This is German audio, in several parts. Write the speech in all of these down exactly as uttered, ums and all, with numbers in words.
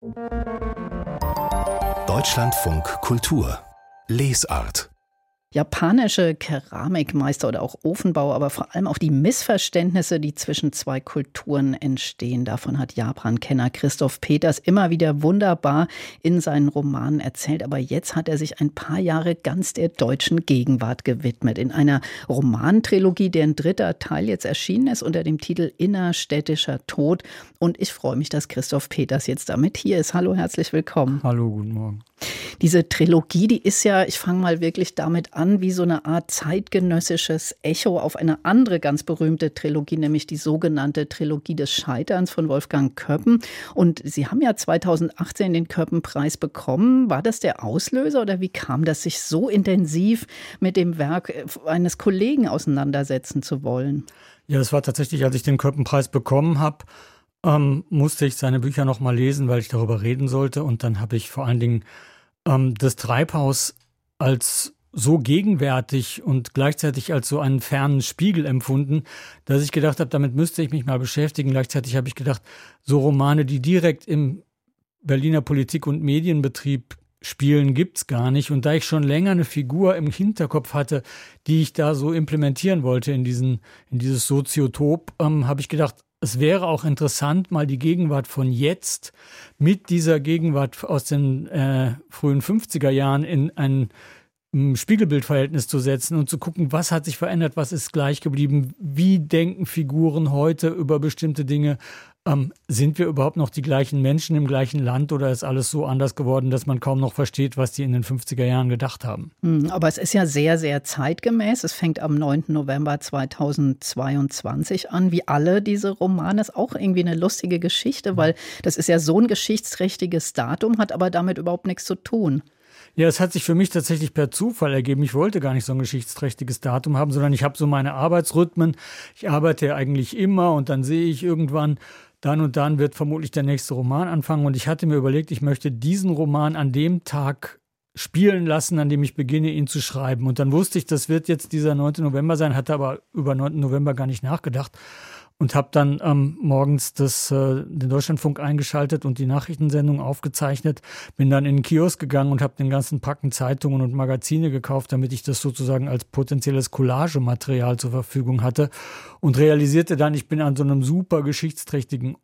Deutschlandfunk Kultur Lesart. Japanische Keramikmeister oder auch Ofenbauer, aber vor allem auch die Missverständnisse, die zwischen zwei Kulturen entstehen. Davon hat Japan-Kenner Christoph Peters immer wieder wunderbar in seinen Romanen erzählt. Aber jetzt hat er sich ein paar Jahre ganz der deutschen Gegenwart gewidmet. In einer Romantrilogie, deren dritter Teil jetzt erschienen ist unter dem Titel Innerstädtischer Tod. Und ich freue mich, dass Christoph Peters jetzt damit hier ist. Hallo, herzlich willkommen. Hallo, guten Morgen. Diese Trilogie, die ist ja, ich fange mal wirklich damit an, wie so eine Art zeitgenössisches Echo auf eine andere ganz berühmte Trilogie, nämlich die sogenannte Trilogie des Scheiterns von Wolfgang Köppen. Und Sie haben ja zweitausendachtzehn den Köppen-Preis bekommen. War das der Auslöser oder wie kam das, sich so intensiv mit dem Werk eines Kollegen auseinandersetzen zu wollen? Ja, das war tatsächlich, als ich den Köppen-Preis bekommen habe, ähm, musste ich seine Bücher noch mal lesen, weil ich darüber reden sollte. Und dann habe ich vor allen Dingen ähm, das Treibhaus als so gegenwärtig und gleichzeitig als so einen fernen Spiegel empfunden, dass ich gedacht habe, damit müsste ich mich mal beschäftigen. Gleichzeitig habe ich gedacht, so Romane, die direkt im Berliner Politik- und Medienbetrieb spielen, gibt's gar nicht. Und da ich schon länger eine Figur im Hinterkopf hatte, die ich da so implementieren wollte in diesen, in dieses Soziotop, ähm, habe ich gedacht, es wäre auch interessant, mal die Gegenwart von jetzt mit dieser Gegenwart aus den äh, frühen fünfziger Jahren in ein Spiegelbildverhältnis zu setzen und zu gucken, was hat sich verändert, was ist gleich geblieben, wie denken Figuren heute über bestimmte Dinge. Ähm, sind wir überhaupt noch die gleichen Menschen im gleichen Land oder ist alles so anders geworden, dass man kaum noch versteht, was die in den fünfziger Jahren gedacht haben? Aber es ist ja sehr, sehr zeitgemäß. Es fängt am neunten November zweitausendzweiundzwanzig an. Wie alle diese Romane, ist auch irgendwie eine lustige Geschichte, weil das ist ja so ein geschichtsträchtiges Datum, hat aber damit überhaupt nichts zu tun. Ja, es hat sich für mich tatsächlich per Zufall ergeben. Ich wollte gar nicht so ein geschichtsträchtiges Datum haben, sondern ich habe so meine Arbeitsrhythmen. Ich arbeite ja eigentlich immer und dann sehe ich irgendwann, dann und dann wird vermutlich der nächste Roman anfangen. Und ich hatte mir überlegt, ich möchte diesen Roman an dem Tag spielen lassen, an dem ich beginne, ihn zu schreiben. Und dann wusste ich, das wird jetzt dieser neunte November sein, hatte aber über neunten November gar nicht nachgedacht. Und habe dann ähm, morgens das, äh, den Deutschlandfunk eingeschaltet und die Nachrichtensendung aufgezeichnet. Bin dann in den Kiosk gegangen und habe den ganzen Packen Zeitungen und Magazine gekauft, damit ich das sozusagen als potenzielles Collagematerial zur Verfügung hatte. Und realisierte dann, ich bin an so einem super geschichtsträchtigen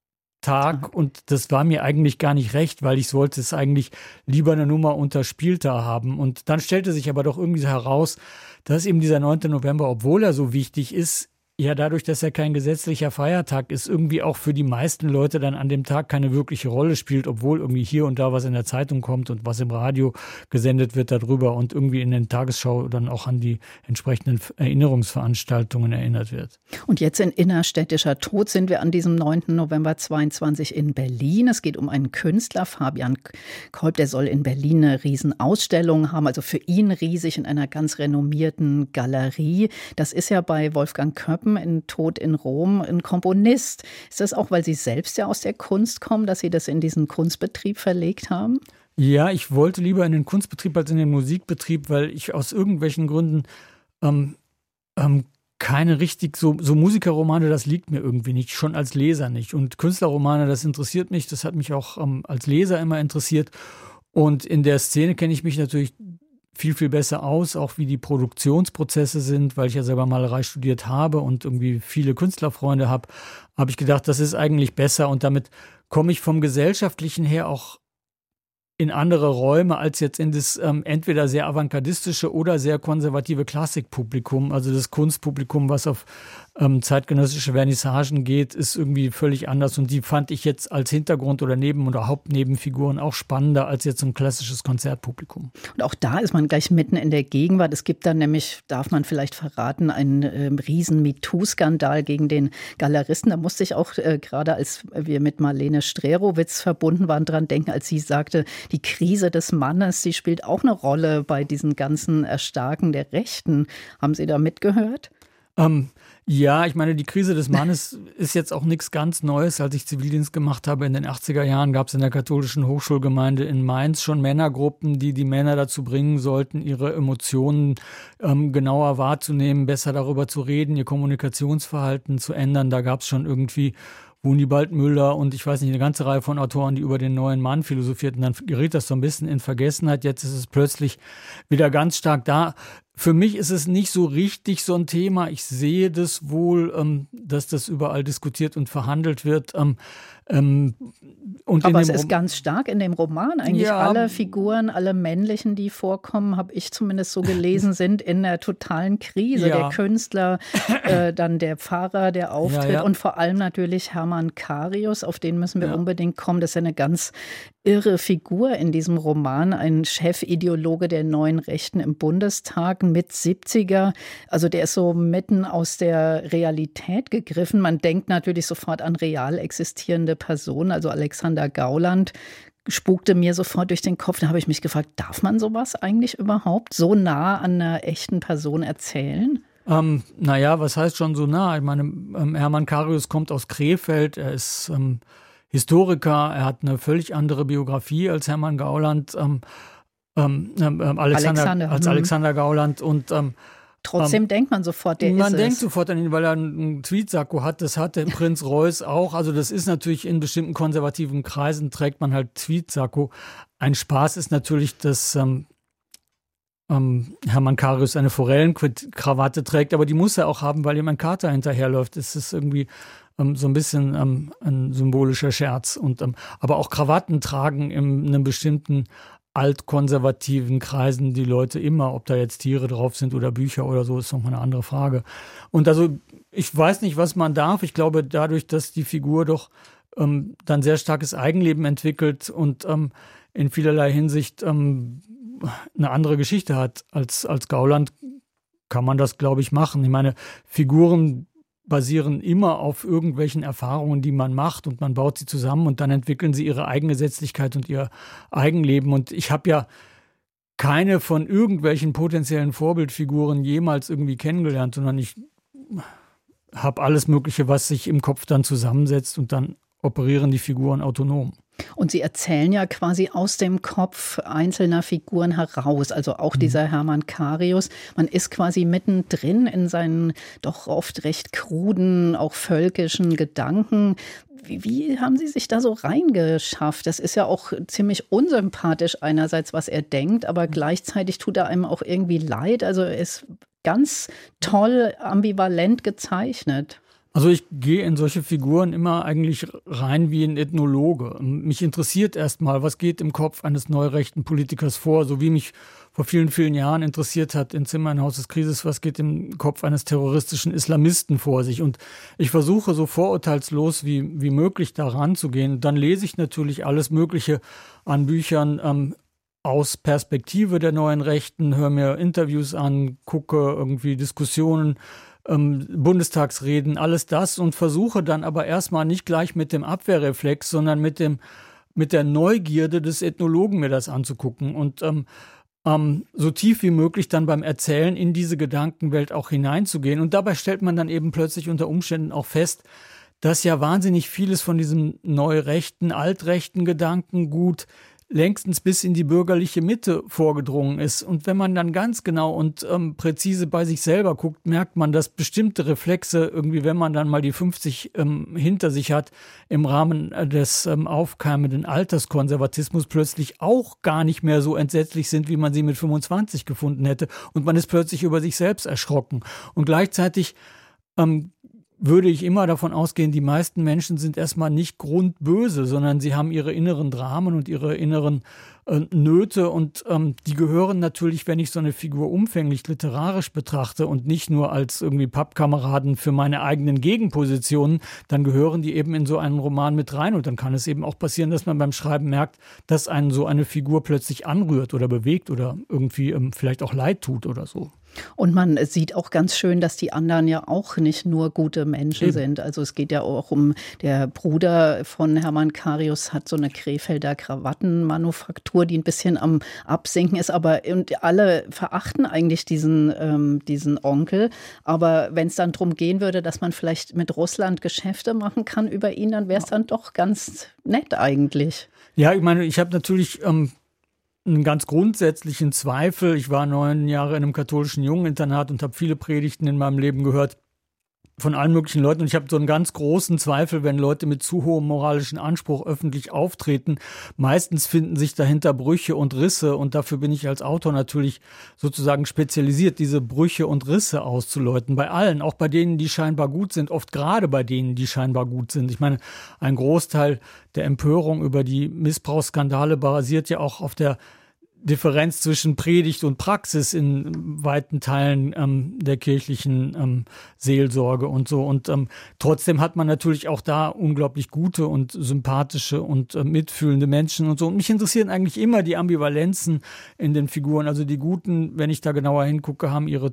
Tag und das war mir eigentlich gar nicht recht, weil ich wollte es eigentlich lieber eine Nummer unterspielter haben. Und dann stellte sich aber doch irgendwie heraus, dass eben dieser neunte November, obwohl er so wichtig ist, ja, dadurch, dass er kein gesetzlicher Feiertag ist, irgendwie auch für die meisten Leute dann an dem Tag keine wirkliche Rolle spielt, obwohl irgendwie hier und da was in der Zeitung kommt und was im Radio gesendet wird darüber und irgendwie in den Tagesschau dann auch an die entsprechenden Erinnerungsveranstaltungen erinnert wird. Und jetzt in Innerstädtischer Tod sind wir an diesem neunten November zweiundzwanzig in Berlin. Es geht um einen Künstler, Fabian Kolb, der soll in Berlin eine Riesenausstellung haben, also für ihn riesig in einer ganz renommierten Galerie. Das ist ja bei Wolfgang Köppen in Tod in Rom ein Komponist. Ist das auch, weil Sie selbst ja aus der Kunst kommen, dass Sie das in diesen Kunstbetrieb verlegt haben? Ja, ich wollte lieber in den Kunstbetrieb als in den Musikbetrieb, weil ich aus irgendwelchen Gründen ähm, ähm, keine richtig, so, so Musikerromane, das liegt mir irgendwie nicht, schon als Leser nicht. Und Künstlerromane, das interessiert mich, das hat mich auch ähm, als Leser immer interessiert. Und in der Szene kenne ich mich natürlich viel, viel besser aus, auch wie die Produktionsprozesse sind, weil ich ja selber Malerei studiert habe und irgendwie viele Künstlerfreunde habe, habe ich gedacht, das ist eigentlich besser und damit komme ich vom Gesellschaftlichen her auch in andere Räume als jetzt in das ähm, entweder sehr avantgardistische oder sehr konservative Klassikpublikum. Also das Kunstpublikum, was auf ähm, zeitgenössische Vernissagen geht, ist irgendwie völlig anders. Und die fand ich jetzt als Hintergrund- oder Neben- oder Hauptnebenfiguren auch spannender als jetzt ein klassisches Konzertpublikum. Und auch da ist man gleich mitten in der Gegenwart. Es gibt dann nämlich, darf man vielleicht verraten, einen äh, riesen MeToo-Skandal gegen den Galeristen. Da musste ich auch äh, gerade, als wir mit Marlene Strerowitz verbunden waren, dran denken, als sie sagte, die Krise des Mannes, die spielt auch eine Rolle bei diesen ganzen Erstarken der Rechten. Haben Sie da mitgehört? Ähm, ja, ich meine, die Krise des Mannes ist jetzt auch nichts ganz Neues. Als ich Zivildienst gemacht habe in den achtziger Jahren, gab es in der katholischen Hochschulgemeinde in Mainz schon Männergruppen, die die Männer dazu bringen sollten, ihre Emotionen ähm, genauer wahrzunehmen, besser darüber zu reden, ihr Kommunikationsverhalten zu ändern. Da gab es schon irgendwie Wunibald Müller und ich weiß nicht, eine ganze Reihe von Autoren, die über den neuen Mann philosophierten. Dann geriet das so ein bisschen in Vergessenheit. Jetzt ist es plötzlich wieder ganz stark da. Für mich ist es nicht so richtig so ein Thema. Ich sehe das wohl, ähm, dass das überall diskutiert und verhandelt wird. Ähm, ähm, und Aber in es dem ist Rom- ganz stark in dem Roman. Eigentlich Ja. alle Figuren, alle männlichen, die vorkommen, habe ich zumindest so gelesen, sind in der totalen Krise. Ja. Der Künstler, äh, dann der Pfarrer, der auftritt Ja, ja. und vor allem natürlich Hermann Karius, auf den müssen wir Ja. unbedingt kommen. Das ist ja eine ganz irre Figur in diesem Roman, ein Chefideologe der neuen Rechten im Bundestag, mit siebziger. Also der ist so mitten aus der Realität gegriffen. Man denkt natürlich sofort an real existierende Personen, also Alexander Gauland spukte mir sofort durch den Kopf. Da habe ich mich gefragt, darf man sowas eigentlich überhaupt so nah an einer echten Person erzählen? Ähm, naja, was heißt schon so nah? Ich meine, ähm, Hermann Karius kommt aus Krefeld, er ist ähm, Historiker, er hat eine völlig andere Biografie als Hermann Gauland, ähm, ähm, ähm, Alexander, Alexander, als hm. Alexander Gauland und ähm, Trotzdem ähm, denkt man sofort, der man ist denkt es. sofort an ihn, weil er einen Tweetsacko hat. Das hat der Prinz Reuß auch. Also das ist natürlich in bestimmten konservativen Kreisen trägt man halt Tweetsacko. Ein Spaß ist natürlich, dass ähm, ähm, Hermann Karius eine Forellenkrawatte trägt, aber die muss er auch haben, weil ihm ein Kater hinterherläuft. Das ist irgendwie ähm, so ein bisschen ähm, ein symbolischer Scherz. Und, ähm, aber auch Krawatten tragen in einem bestimmten altkonservativen Kreisen die Leute immer, ob da jetzt Tiere drauf sind oder Bücher oder so, ist nochmal eine andere Frage. Und also ich weiß nicht, was man darf. Ich glaube, dadurch, dass die Figur doch ähm, dann sehr starkes Eigenleben entwickelt und ähm, in vielerlei Hinsicht ähm, eine andere Geschichte hat als, als Gauland, kann man das, glaube ich, machen. Ich meine, Figuren basieren immer auf irgendwelchen Erfahrungen, die man macht und man baut sie zusammen und dann entwickeln sie ihre Eigengesetzlichkeit und ihr Eigenleben. Und ich habe ja keine von irgendwelchen potenziellen Vorbildfiguren jemals irgendwie kennengelernt, sondern ich habe alles Mögliche, was sich im Kopf dann zusammensetzt und dann operieren die Figuren autonom. Und Sie erzählen ja quasi aus dem Kopf einzelner Figuren heraus, also auch dieser Hermann Karius. Man ist quasi mittendrin in seinen doch oft recht kruden, auch völkischen Gedanken. Wie, wie haben Sie sich da so reingeschafft? Das ist ja auch ziemlich unsympathisch einerseits, was er denkt, aber gleichzeitig tut er einem auch irgendwie leid. Also er ist ganz toll ambivalent gezeichnet. Also ich gehe in solche Figuren immer eigentlich rein wie ein Ethnologe. Mich interessiert erstmal, was geht im Kopf eines neurechten Politikers vor, so wie mich vor vielen, vielen Jahren interessiert hat in Zimmer in Haus des Krieges, was geht im Kopf eines terroristischen Islamisten vor sich. Und ich versuche so vorurteilslos wie, wie möglich da ranzugehen. Dann lese ich natürlich alles Mögliche an Büchern ähm, aus Perspektive der neuen Rechten, höre mir Interviews an, gucke irgendwie Diskussionen, Ähm, Bundestagsreden, alles das und versuche dann aber erstmal nicht gleich mit dem Abwehrreflex, sondern mit dem mit der Neugierde des Ethnologen mir das anzugucken und ähm, ähm, so tief wie möglich dann beim Erzählen in diese Gedankenwelt auch hineinzugehen. Und dabei stellt man dann eben plötzlich unter Umständen auch fest, dass ja wahnsinnig vieles von diesem neurechten, altrechten Gedankengut längstens bis in die bürgerliche Mitte vorgedrungen ist. Und wenn man dann ganz genau und ähm, präzise bei sich selber guckt, merkt man, dass bestimmte Reflexe irgendwie, wenn man dann mal die fünfzig ähm, hinter sich hat, im Rahmen des ähm, aufkeimenden Alterskonservatismus plötzlich auch gar nicht mehr so entsetzlich sind, wie man sie mit fünfundzwanzig gefunden hätte. Und man ist plötzlich über sich selbst erschrocken. Und gleichzeitig ähm, würde ich immer davon ausgehen, die meisten Menschen sind erstmal nicht grundböse, sondern sie haben ihre inneren Dramen und ihre inneren äh, Nöte und ähm, die gehören natürlich, wenn ich so eine Figur umfänglich literarisch betrachte und nicht nur als irgendwie Pappkameraden für meine eigenen Gegenpositionen, dann gehören die eben in so einen Roman mit rein und dann kann es eben auch passieren, dass man beim Schreiben merkt, dass einen so eine Figur plötzlich anrührt oder bewegt oder irgendwie ähm, vielleicht auch leid tut oder so. Und man sieht auch ganz schön, dass die anderen ja auch nicht nur gute Menschen Eben. sind. Also es geht ja auch um, der Bruder von Hermann Karius hat so eine Krefelder Krawattenmanufaktur, die ein bisschen am Absinken ist. Aber und alle verachten eigentlich diesen, ähm, diesen Onkel. Aber wenn es dann darum gehen würde, dass man vielleicht mit Russland Geschäfte machen kann über ihn, dann wäre es dann doch ganz nett eigentlich. Ja, ich meine, ich habe natürlich ähm einen ganz grundsätzlichen Zweifel. Ich war neun Jahre in einem katholischen Jungeninternat und habe viele Predigten in meinem Leben gehört. von allen möglichen Leuten. Und ich habe so einen ganz großen Zweifel, wenn Leute mit zu hohem moralischen Anspruch öffentlich auftreten. Meistens finden sich dahinter Brüche und Risse. Und dafür bin ich als Autor natürlich sozusagen spezialisiert, diese Brüche und Risse auszuläuten. Bei allen, auch bei denen, die scheinbar gut sind, oft gerade bei denen, die scheinbar gut sind. Ich meine, ein Großteil der Empörung über die Missbrauchsskandale basiert ja auch auf der Differenz zwischen Predigt und Praxis in weiten Teilen ähm, der kirchlichen ähm, Seelsorge und so. Und ähm, trotzdem hat man natürlich auch da unglaublich gute und sympathische und äh, mitfühlende Menschen und so. Und mich interessieren eigentlich immer die Ambivalenzen in den Figuren. Also die Guten, wenn ich da genauer hingucke, haben ihre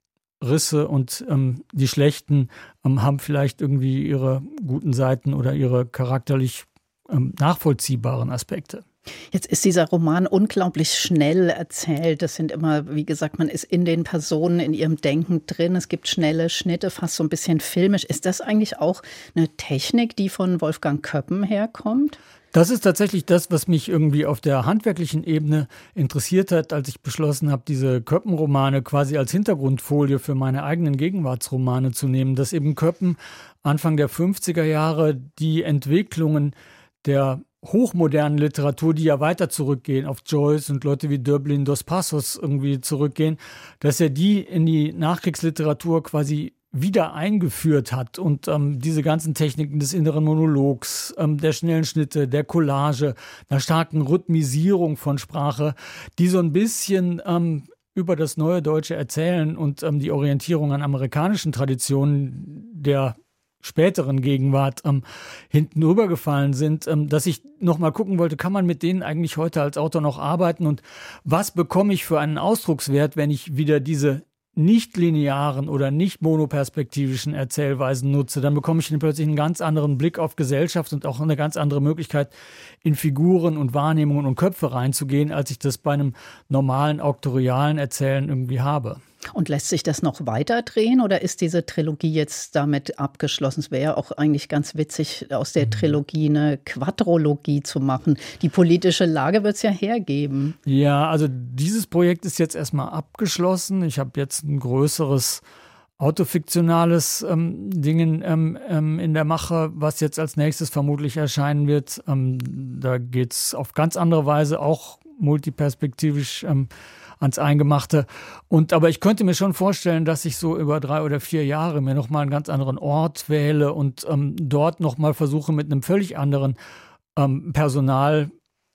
Risse und ähm, die Schlechten ähm, haben vielleicht irgendwie ihre guten Seiten oder ihre charakterlich ähm, nachvollziehbaren Aspekte. Jetzt ist dieser Roman unglaublich schnell erzählt. Das sind immer, wie gesagt, man ist in den Personen, in ihrem Denken drin. Es gibt schnelle Schnitte, fast so ein bisschen filmisch. Ist das eigentlich auch eine Technik, die von Wolfgang Köppen herkommt? Das ist tatsächlich das, was mich irgendwie auf der handwerklichen Ebene interessiert hat, als ich beschlossen habe, diese Köppen-Romane quasi als Hintergrundfolie für meine eigenen Gegenwartsromane zu nehmen. Dass eben Köppen Anfang der fünfziger Jahre die Entwicklungen der hochmodernen Literatur, die ja weiter zurückgehen, auf Joyce und Leute wie Döblin, Dos Passos irgendwie zurückgehen, dass er die in die Nachkriegsliteratur quasi wieder eingeführt hat und ähm, diese ganzen Techniken des inneren Monologs, ähm, der schnellen Schnitte, der Collage, einer starken Rhythmisierung von Sprache, die so ein bisschen ähm, über das neue Deutsche erzählen und ähm, die Orientierung an amerikanischen Traditionen der späteren Gegenwart ähm, hinten rübergefallen sind, ähm, dass ich noch mal gucken wollte, kann man mit denen eigentlich heute als Autor noch arbeiten und was bekomme ich für einen Ausdruckswert, wenn ich wieder diese nicht linearen oder nicht monoperspektivischen Erzählweisen nutze, dann bekomme ich plötzlich einen ganz anderen Blick auf Gesellschaft und auch eine ganz andere Möglichkeit, in Figuren und Wahrnehmungen und Köpfe reinzugehen, als ich das bei einem normalen auktorialen Erzählen irgendwie habe. Und lässt sich das noch weiter drehen oder ist diese Trilogie jetzt damit abgeschlossen? Es wäre ja auch eigentlich ganz witzig, aus der Trilogie eine Quadrologie zu machen. Die politische Lage wird es ja hergeben. Ja, also dieses Projekt ist jetzt erstmal abgeschlossen. Ich habe jetzt ein größeres autofiktionales ähm, Ding ähm, ähm, in der Mache, was jetzt als nächstes vermutlich erscheinen wird. Ähm, da geht es auf ganz andere Weise, auch multiperspektivisch ähm, ans Eingemachte. Und aber ich könnte mir schon vorstellen, dass ich so über drei oder vier Jahre mir nochmal einen ganz anderen Ort wähle und ähm, dort nochmal versuche, mit einem völlig anderen ähm, Personal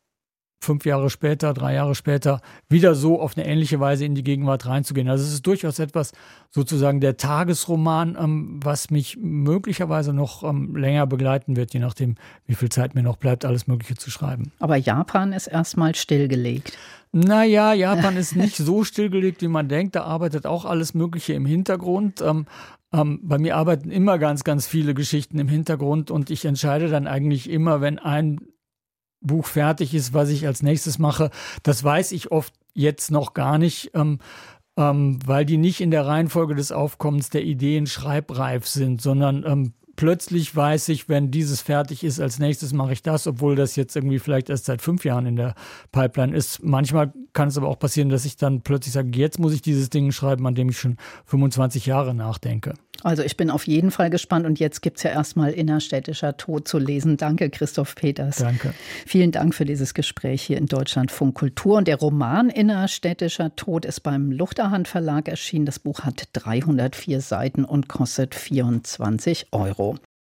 fünf Jahre später, drei Jahre später, wieder so auf eine ähnliche Weise in die Gegenwart reinzugehen. Also es ist durchaus etwas, sozusagen der Tagesroman, ähm, was mich möglicherweise noch ähm, länger begleiten wird, je nachdem, wie viel Zeit mir noch bleibt, alles Mögliche zu schreiben. Aber Japan ist erstmal stillgelegt. Naja, Japan ist nicht so stillgelegt, wie man denkt. Da arbeitet auch alles Mögliche im Hintergrund. Ähm, ähm, bei mir arbeiten immer ganz, ganz viele Geschichten im Hintergrund und ich entscheide dann eigentlich immer, wenn ein Buch fertig ist, was ich als nächstes mache. Das weiß ich oft jetzt noch gar nicht, ähm, ähm, weil die nicht in der Reihenfolge des Aufkommens der Ideen schreibreif sind, sondern ähm, plötzlich weiß ich, wenn dieses fertig ist, als nächstes mache ich das, obwohl das jetzt irgendwie vielleicht erst seit fünf Jahren in der Pipeline ist. Manchmal kann es aber auch passieren, dass ich dann plötzlich sage, jetzt muss ich dieses Ding schreiben, an dem ich schon fünfundzwanzig Jahre nachdenke. Also ich bin auf jeden Fall gespannt und jetzt gibt es ja erstmal Innerstädtischer Tod zu lesen. Danke, Christoph Peters. Danke. Vielen Dank für dieses Gespräch hier in Deutschlandfunk Kultur. Und der Roman Innerstädtischer Tod ist beim Luchterhand Verlag erschienen. Das Buch hat dreihundertvier Seiten und kostet vierundzwanzig Euro.